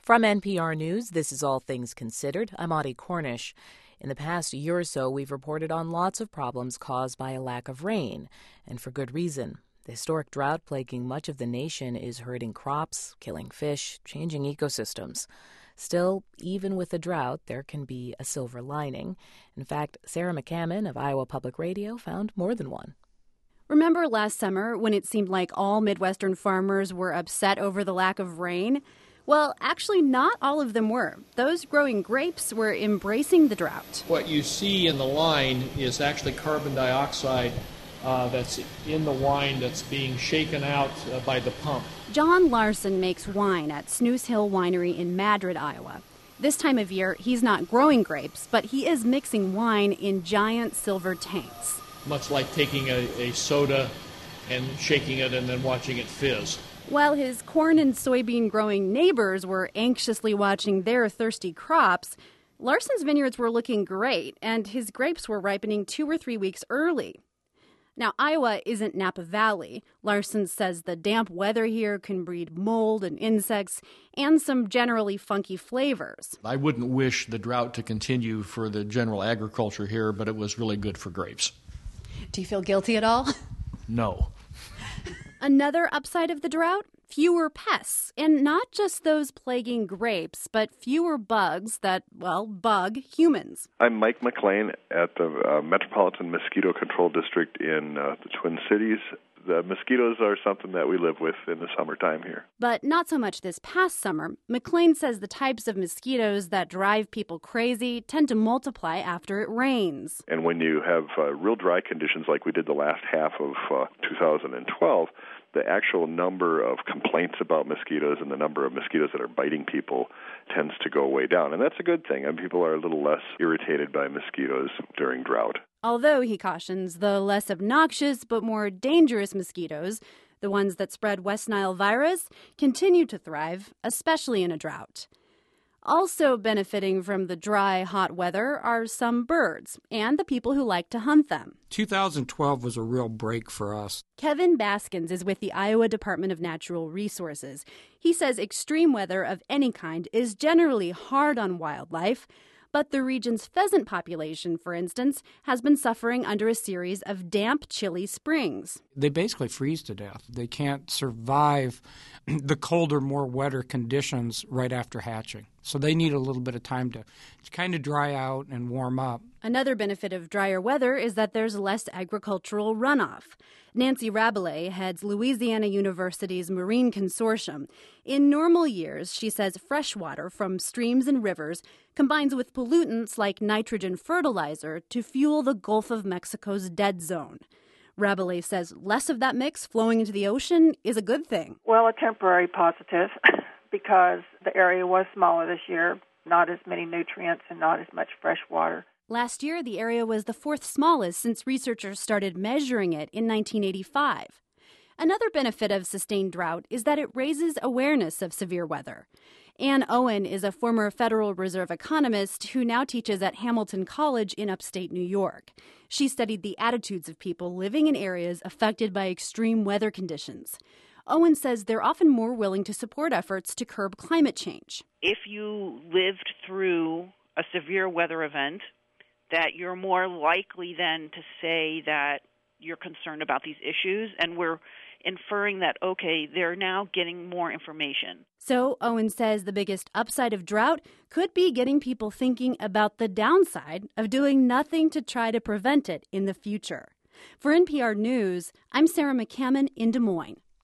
From NPR News, this is All Things Considered. I'm Audie Cornish. In the past year or so, we've reported on lots of problems caused by a lack of rain, and for good reason. The historic drought plaguing much of the nation is hurting crops, killing fish, changing ecosystems. Still, even with the drought, there can be a silver lining. In fact, Sarah McCammon of Iowa Public Radio found more than one. Remember last summer when it seemed like all Midwestern farmers were upset over the lack of rain? Well, actually, not all of them were. Those growing grapes were embracing the drought. What you see in the line is actually carbon dioxide that's in the wine that's being shaken out by the pump. John Larson makes wine at Snooze Hill Winery in Madrid, Iowa. This time of year, he's not growing grapes, but he is mixing wine in giant silver tanks. Much like taking a soda and shaking it and then watching it fizz. While his corn and soybean growing neighbors were anxiously watching their thirsty crops, Larson's vineyards were looking great, and his grapes were ripening 2 or 3 weeks early. Now, Iowa isn't Napa Valley. Larson says the damp weather here can breed mold and insects and some generally funky flavors. I wouldn't wish the drought to continue for the general agriculture here, but it was really good for grapes. Do you feel guilty at all? No. Another upside of the drought? Fewer pests. And not just those plaguing grapes, but fewer bugs that, bug humans. I'm Mike McLean at the Metropolitan Mosquito Control District in the Twin Cities. The mosquitoes are something that we live with in the summertime here. But not so much this past summer. McLean says the types of mosquitoes that drive people crazy tend to multiply after it rains. And when you have real dry conditions like we did the last half of 2012, the actual number of complaints about mosquitoes and the number of mosquitoes that are biting people tends to go way down. And that's a good thing. And people are a little less irritated by mosquitoes during drought. Although, he cautions, the less obnoxious but more dangerous mosquitoes, the ones that spread West Nile virus, continue to thrive, especially in a drought. Also benefiting from the dry, hot weather are some birds and the people who like to hunt them. 2012 was a real break for us. Kevin Baskins is with the Iowa Department of Natural Resources. He says extreme weather of any kind is generally hard on wildlife, but the region's pheasant population, for instance, has been suffering under a series of damp, chilly springs. They basically freeze to death. They can't survive the colder, more wetter conditions right after hatching. So they need a little bit of time to kind of dry out and warm up. Another benefit of drier weather is that there's less agricultural runoff. Nancy Rabelais heads Louisiana University's Marine Consortium. In normal years, she says fresh water from streams and rivers combines with pollutants like nitrogen fertilizer to fuel the Gulf of Mexico's dead zone. Rabelais says less of that mix flowing into the ocean is a good thing. Well, a temporary positive because the area was smaller this year, not as many nutrients and not as much fresh water. Last year, the area was the 4th smallest since researchers started measuring it in 1985. Another benefit of sustained drought is that it raises awareness of severe weather. Ann Owen is a former Federal Reserve economist who now teaches at Hamilton College in upstate New York. She studied the attitudes of people living in areas affected by extreme weather conditions. Owen says they're often more willing to support efforts to curb climate change. If you lived through a severe weather event, that you're more likely then to say that you're concerned about these issues, and we're inferring that, okay, they're now getting more information. So Owen says the biggest upside of drought could be getting people thinking about the downside of doing nothing to try to prevent it in the future. For NPR News, I'm Sarah McCammon in Des Moines.